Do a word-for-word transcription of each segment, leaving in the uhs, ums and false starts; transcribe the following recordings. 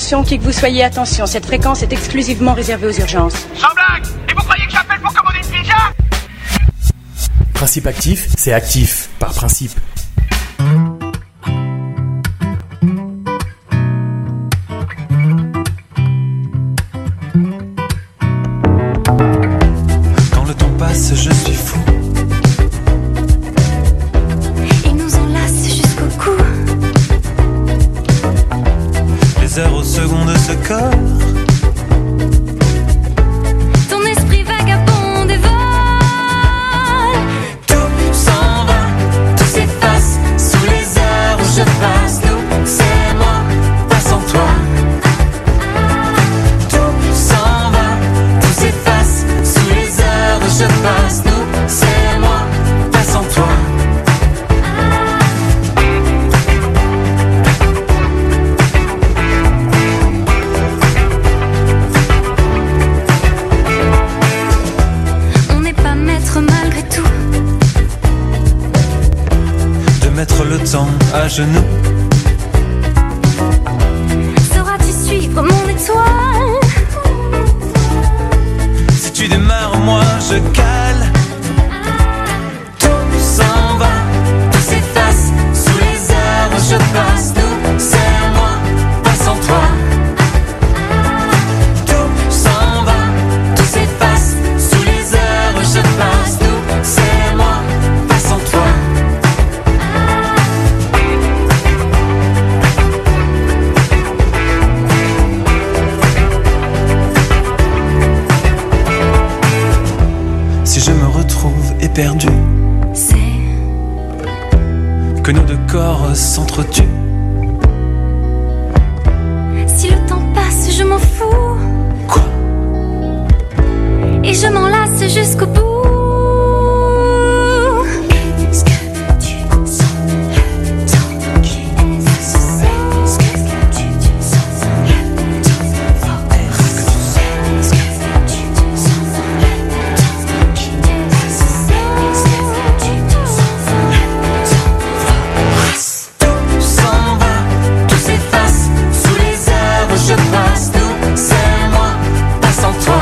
Attention, qui que vous soyez, attention, cette fréquence est exclusivement réservée aux urgences. Sans blague! Et vous croyez que j'appelle pour commander une pizza? Principe actif, c'est actif, par principe. Quand le temps passe, je suis fou. Il nous enlace jusqu'au cou. Les heures aux secondes se collent. Ton esprit vagabond dévole. Tout s'en va, tout s'efface sous les heures où je passe. Nous, c'est moi, pas sans toi. Tout s'en va, tout s'efface sous les heures où je passe. Nous, c'est moi, pas sans toi. On n'est pas maître malgré tout. De mettre le temps à genoux. Sauras-tu suivre mon étoile? Si tu démarres, moi je cale. Tout s'en va, tout s'efface sous les heures où je passe. Nous, c'est moi, pas sans toi. Tout s'en va, tout s'efface sous les heures où je passe. Nous, c'est moi, pas sans toi. Si je me retrouve éperdu, C'est que nos deux corps s'entretuent. si le temps passe, je m'en fous. Quoi? Et je m'enlace jusqu'au bout. Est-ce que tu sens le temps qui est fort? Est-ce que tu sens le temps fort? Est-ce que tu sens le temps qui est Tout s'en va, tout s'efface sous les heures où je passe. Nous, c'est moi, pas sans toi.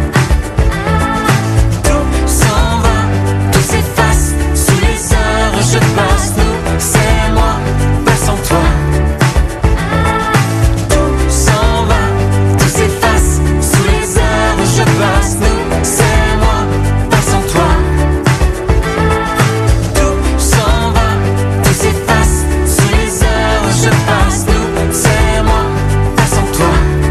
Tout s'en va, tout s'efface sous les heures où je passe. Nous, c'est moi, pas sans toi. Tout s'en va, tout s'efface sous les heures où je passe. Nous, c'est moi, pas sans toi. Tout s'en va, tout s'efface sous les heures où je passe. Nous, c'est moi, pas sans toi.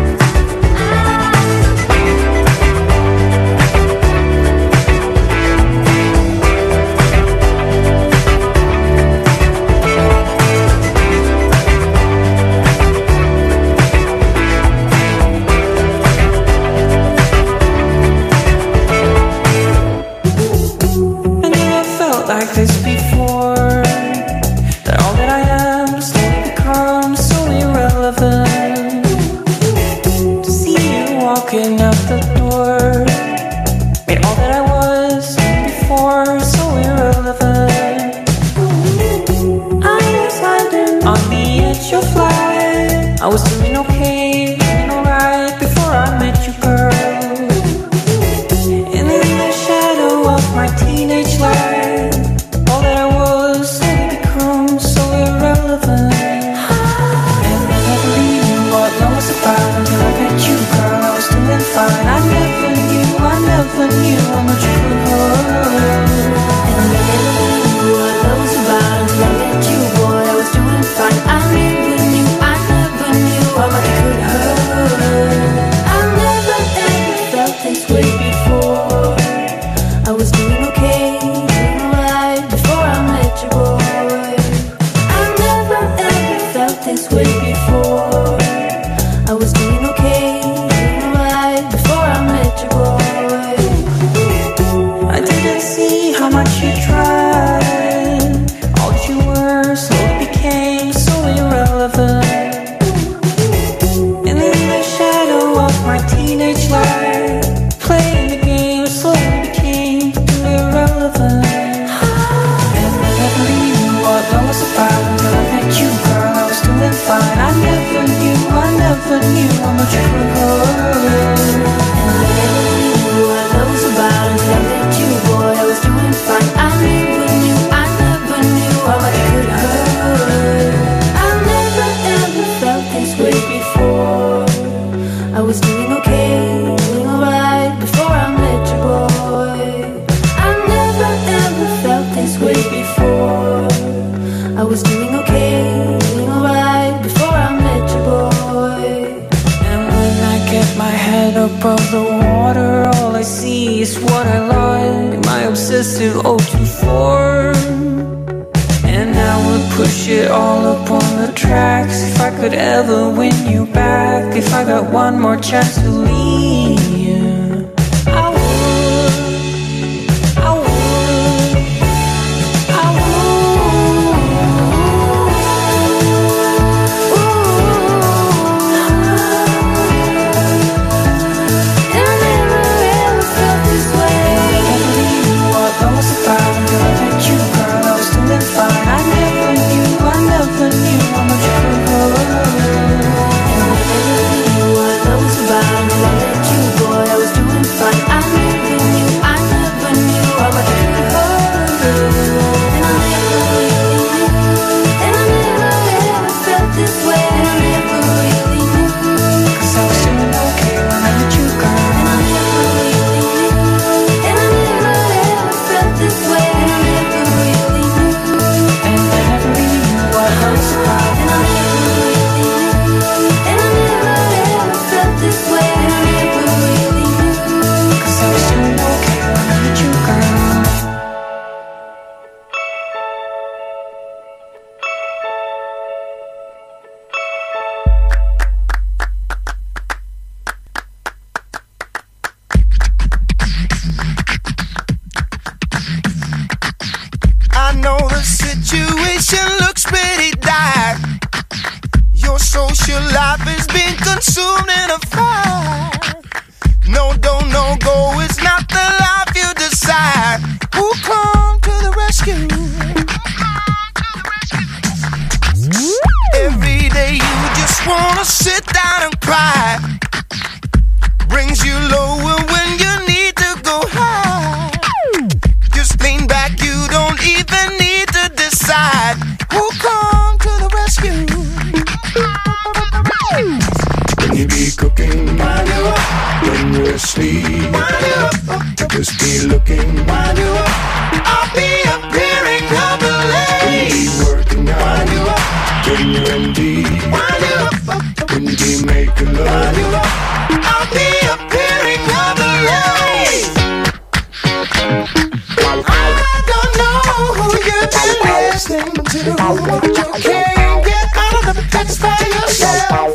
I never felt like this before. That all that I am slowly becomes so irrelevant. To see you walking out the door made all that I was before so irrelevant. I was landing on the edge of life. I was doing okay, doing alright before I met you, girl. And in the shadow of my teenage life, all that I was slowly becomes so irrelevant. And I never knew what love was about until I met you, girl. I was doing fine. I never knew, I never knew how much you could hold. And I never knew what love was about until I met you, boy. I was doing fine. I never knew, I never knew how much you could hold. I never ever felt this way before. I was doing okay, doing alright before I met you, boy. I never ever felt this way before. I was doing okay, doing alright before I met you, boy. I didn't see how much you tried. All that you were slowly became so irrelevant. And in the shadow of my teenage life, playing the game slowly became irrelevant. And I never knew what love was about until I met you, girl. I was doing fine. I never knew, I never never knew how much it could hurt. And I never knew what love was about until I met you, boy. I was doing fine. I never knew, I never knew how much it could hurt. I never ever felt this way before. I was doing okay, doing alright before I met you, boy. I never ever felt this way before. I was doing okay, doing alright before I met you, boy. And when I get my head above the water, all I see is what I like in my obsessive oh two four. And I would push it all up on the tracks if I could ever win you back. If I got one more chance to leave you, I would, I would, I would. And I never ever felt this way. I never knew what love was about until I met you, girl. I was doing fine. I never knew, I never knew how much it could hurt. And I never knew what love was about until I met you, boy. I was doing fine. I never knew, I never knew how much it could hurt. And I never really knew. And I never ever felt this way. And I never really knew. Cause I was doing okay when I met you, girl. And I never really knew. And I never ever felt this way. And I never really knew. And I never really knew what love was about. And I never really knew. And I never ever felt this way. And I never really knew. Cause I was doing okay when I met you, girl. I know the situation looks pretty dire. Your social life has been consumed in a fire. No don't, no go, it's not the life you desire. Who come to the rescue? Every day you just wanna sit down and cry. Brings you lower when you need to go high. Just lean back, you don't even need to decide. Who come to the rescue? When you be cooking, wind you up. When you're asleep, Wind you up. just be looking. Wind you up. I'll be appearing on the When you lake. be working Wind you out. up. When you're in deep. Wind you up. When you be making Wind you love. up. I'll be appearing on the lake. I don't know who you've been listening to, but you can't get out of the text by yourself.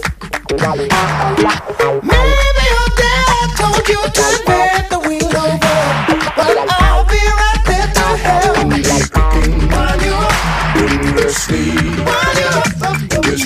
Maybe your dad told you to bend the wheel over, but I'll be right there to help. When you be cooking, Wind you up, when you're asleep, wind you up, just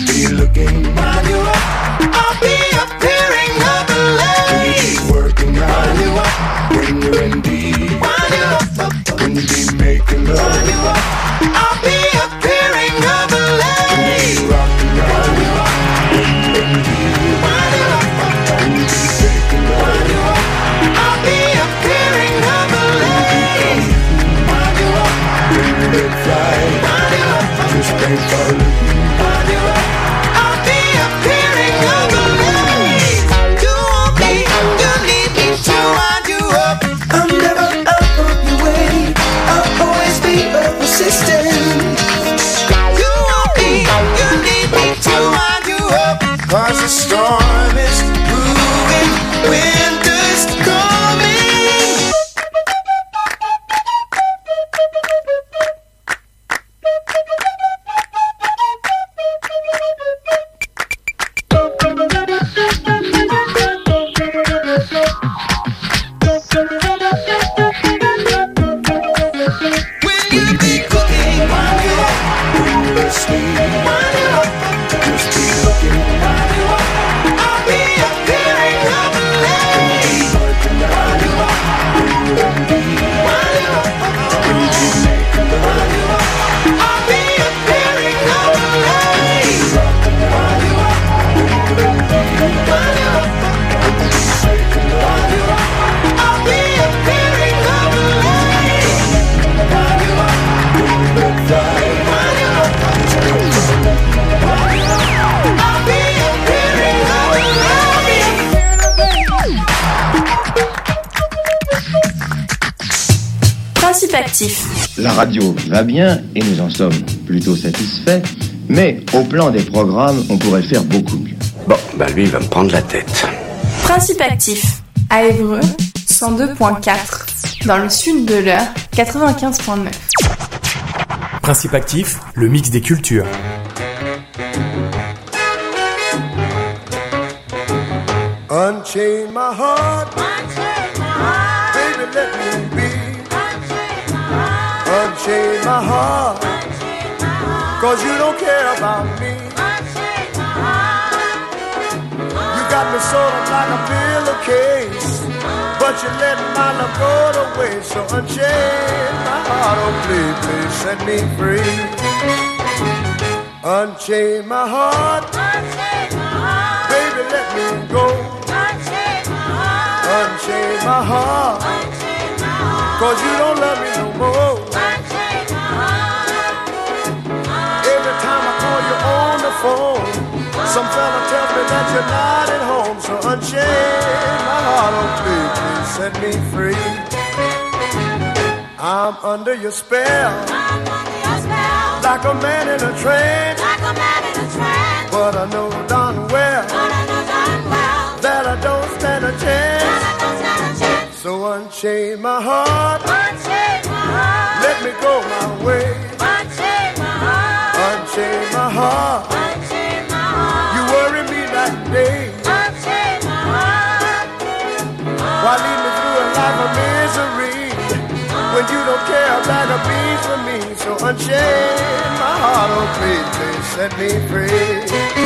Principe actif. La radio va bien et nous en sommes plutôt satisfaits, mais au plan des programmes, on pourrait faire beaucoup mieux. Bon, bah lui, il va me prendre la tête. Principe actif. À Évreux, cent deux virgule quatre. Dans le sud de l'Eure, quatre-vingt-quinze virgule neuf. Principe actif, le mix des cultures. Unchain my heart, baby, let me be. Unchain my heart, cause you don't care about me. You got me sort of like a pillowcase, but you let my love go to waste. So unchain my heart, oh please, please set me free. Unchain my heart, baby, let me go. Unchain my heart, cause you don't love me no more. Every time I call you on the phone, some fella tells me that you're not at home. So unchain my heart, oh please, please set me free. I'm under your spell, like a man in a trance. But I know darn well that I don't stand a chance. So unchain my heart, let me go my way. Unchain my heart, you worry me that day. Why lead me through a life of misery when you don't care a bag of beans for me? So unchain my heart, oh please, please set me free.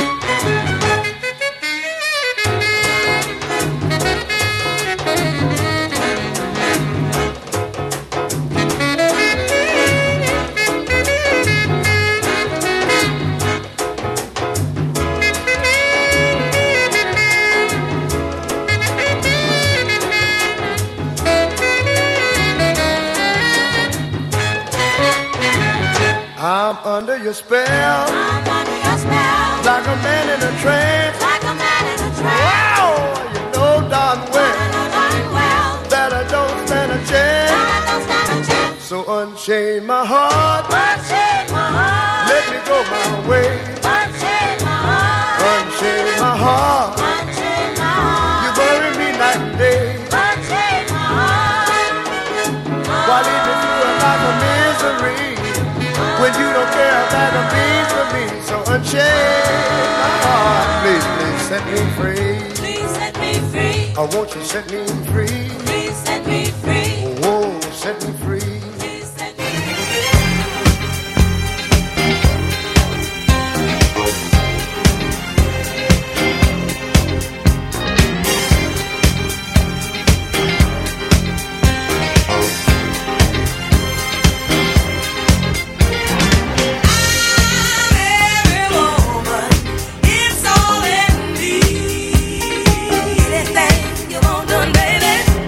I'm under your spell, I'm under your spell, like a man in a trance, like a man in a trance. Wow, you know darn well, know darn well that I don't stand a chance. I don't stand a chance. So unchain my heart, unchain my heart, let me go my way. Unchain my heart, unchain my heart, unchain my heart. You bury me night and day. Unchain my heart, why lead me through a life of misery when you don't care about the beans for me? So unchain my heart, please, please set me free. Please set me free. Oh, won't you set me free? Please set me free. Oh, set me free. Please set me Anything you want done, baby.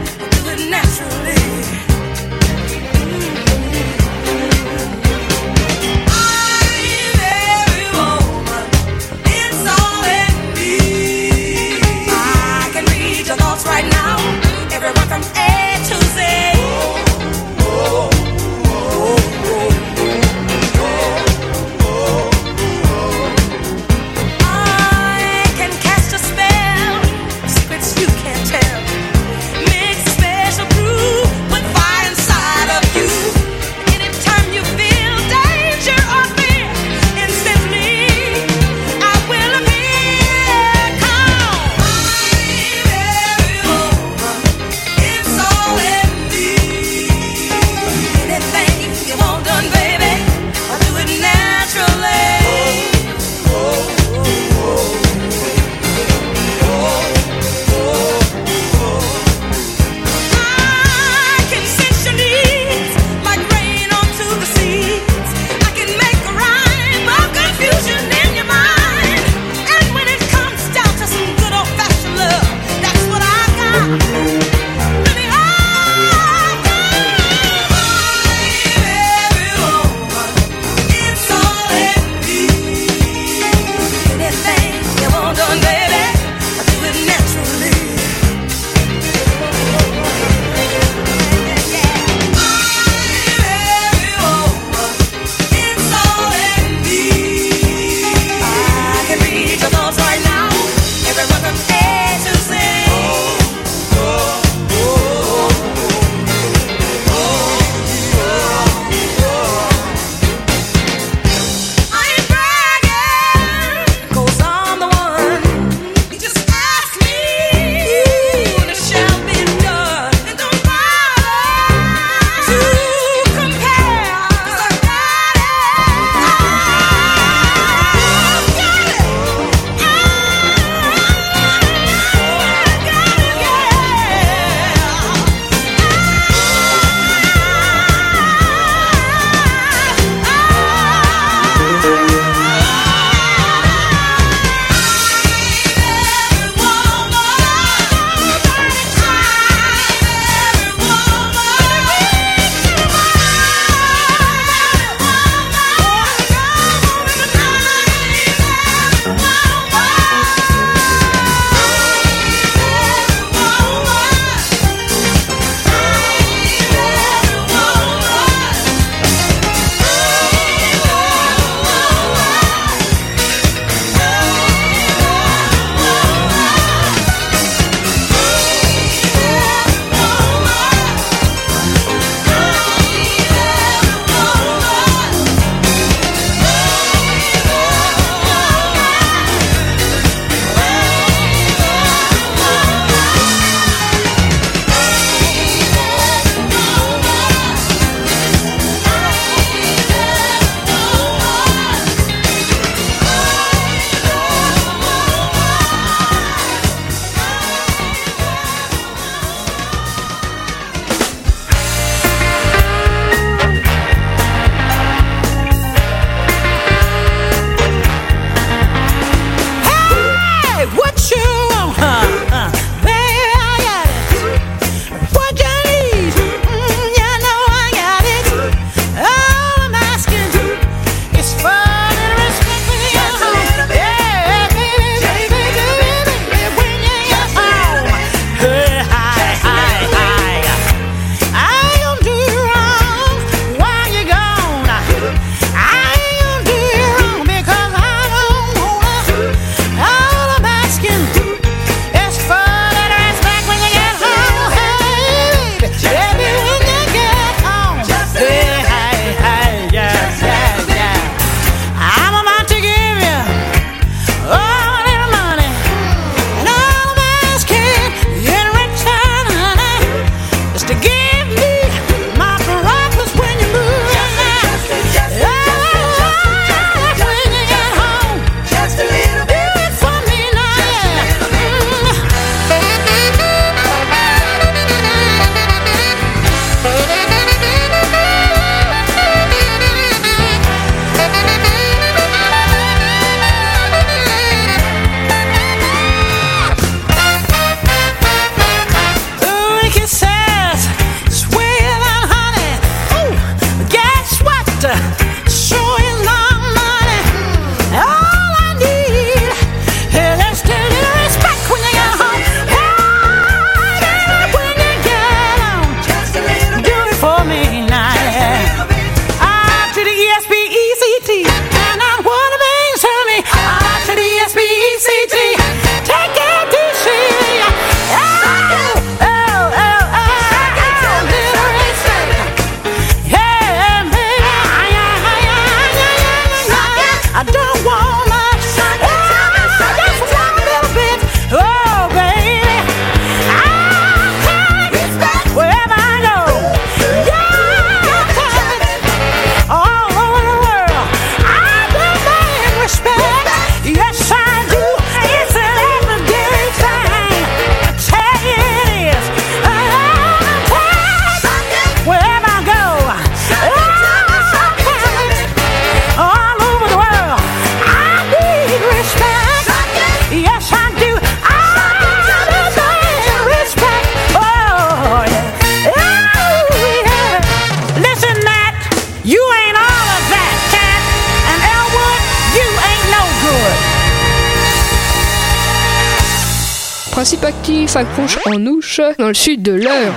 Principe actif accroche en ouche dans le sud de l'heure.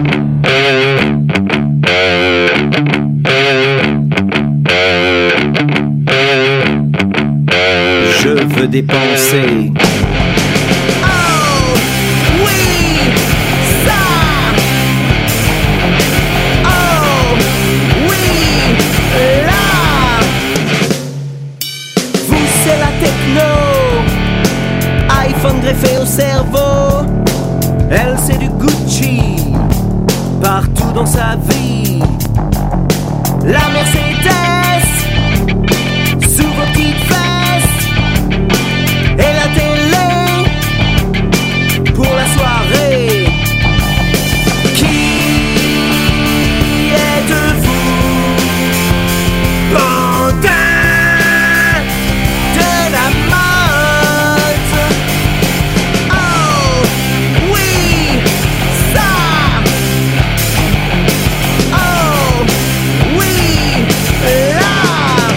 Je veux dépenser. Oh, oui, ça. Oh, oui, là. Vous, c'est la techno. iPhone greffé au cerveau. Elle, c'est du Gucci. Partout dans sa vie. La Mercedes sous vos petites fesses. Et la télé pour la soirée. Qui êtes-vous? Bandin de la mode. Oh, oui, ça. Oh, oui, là.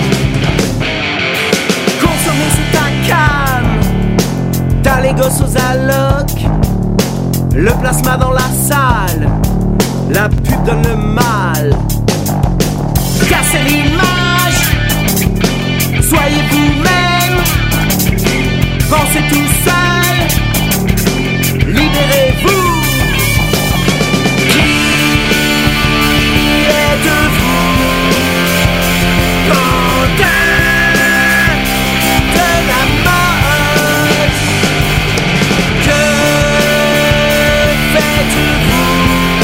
Consommer c'est ta cam. T'as les gosses aux allocs. Le plasma dans la salle. La pub donne le mal. Cassez l'image. Soyez vous-même. Pensez tout seul. Libérez-vous. Qui êtes-vous? Bandin de la mode. Que faites-vous?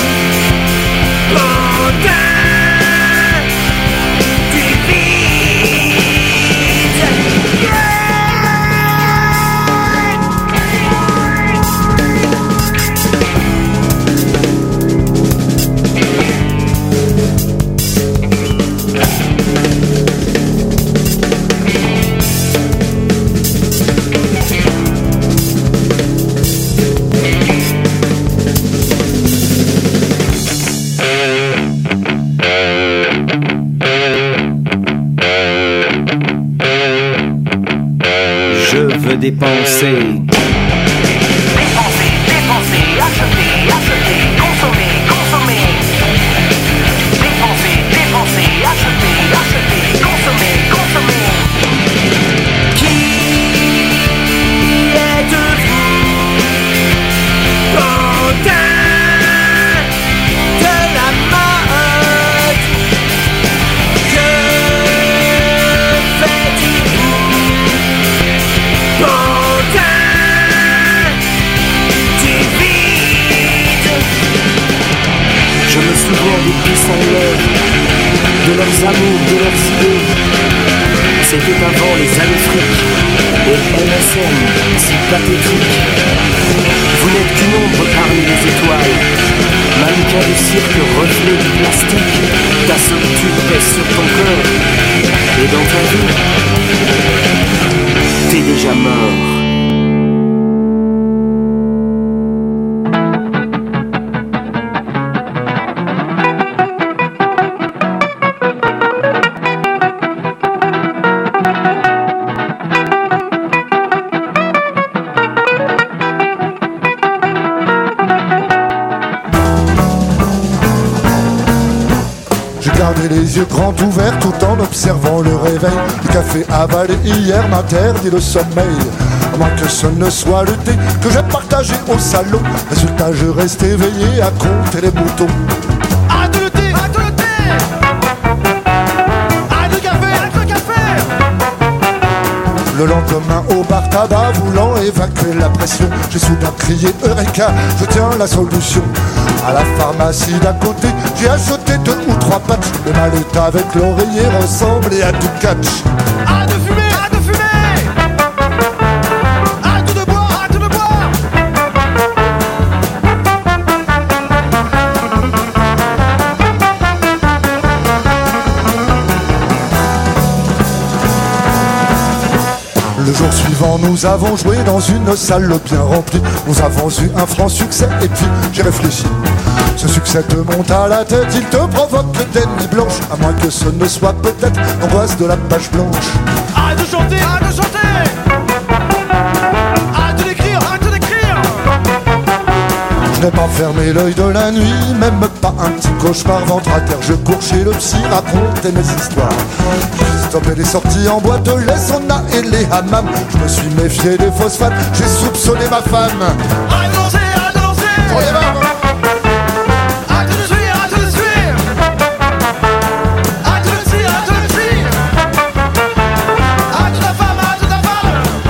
Bandin du vide. Je veux dépenser. Dépenser, dépenser, acheter, acheter, consommer, consommer. Dépenser, dépenser, acheter, acheter, consommer, consommer. Qui êtes-vous? Bandin de la mode. Que faites-vous? Bandin du vide. Je me souviens des puissants lèvres, de leurs amours, de leurs idées. C'était avant les années fric et M S N si pathétique. Vous n'êtes qu'une ombre parmi les étoiles. Mannequin de cirque, reflet du plastique. Ta solitude pèse sur ton corps. Et dans ta vie, t'es déjà mort. J'ai gardé les yeux grands ouverts tout en observant le réveil. Le café avalé hier m'interdit le sommeil. À moins que ce ne soit le thé que j'ai partagé au salon. Résultat, je reste éveillé à compter les boutons. Arrête le thé, arrête le thé. Arrête le café, arrête le café. Le lendemain au bar tabac, voulant évacuer la pression, j'ai soudain crié Eureka, je tiens la solution. À la pharmacie d'à côté, j'ai acheté deux ou trois patchs. Le malet avec l'oreiller ressemblait à du catch. Arrête de fumer, arrête de fumer. Arrête de boire, arrête de boire. Le jour suivant, nous avons joué dans une salle bien remplie. Nous avons eu un franc succès et puis j'ai réfléchi. Ce succès te monte à la tête, il te provoque des nuits blanches. À moins que ce ne soit peut-être l'angoisse de la page blanche. Arrête de chanter, arrête de chanter. Arrête de l'écrire, arrête de l'écrire. n'ai pas fermé l'œil de la nuit, même pas un petit cauchemar ventre à terre. Je cours chez le psy, raconter mes histoires. J'ai stoppé les sorties en boîte, les saunas et les hammams. Je me suis méfié des phosphates, j'ai soupçonné ma femme. À danser, à danser. On y va. À tout de suite, à tout de suite. À tout de suite, à tout de suite. À toute la femme, à toute la femme.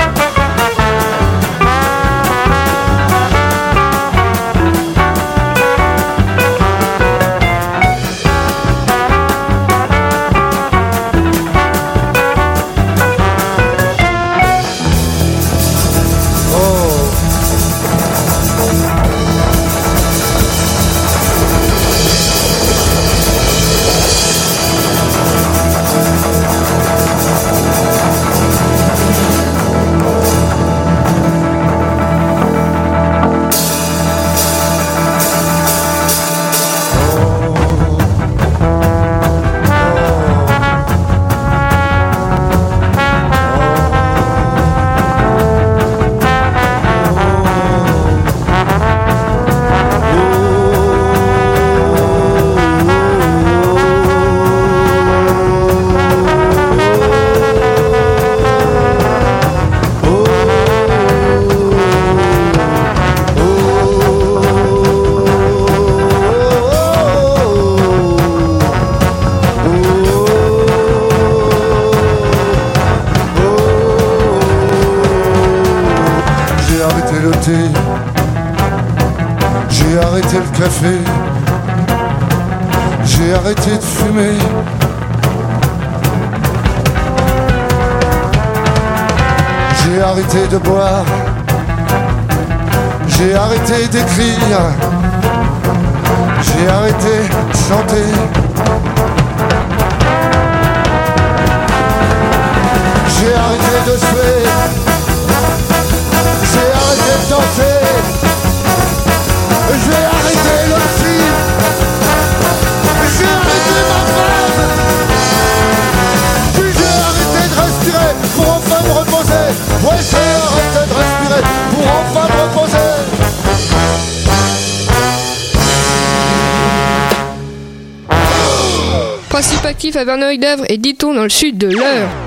J'ai arrêté le café, j'ai arrêté de fumer. J'ai arrêté de boire, j'ai arrêté d'écrire, j'ai arrêté de chanter. J'ai arrêté de jouer, j'ai arrêté de danser. J'ai arrêté le psy, j'ai arrêté ma femme, puis j'ai arrêté de respirer pour enfin me reposer. Ouais, j'ai arrêté de respirer pour enfin me reposer. Principe actif à Verneuil-d'Avre et Diton dans le sud de l'Eure.